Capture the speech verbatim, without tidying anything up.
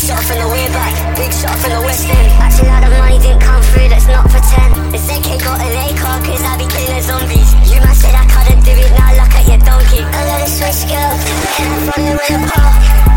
shot from the way back, big shot from the west end. Acting like the money didn't come through, let's not pretend. The Z K got an A car, cause I be killing zombies. You man said I couldn't do it, now look at your donkey. I let it switch girls, and I'm running with a pop.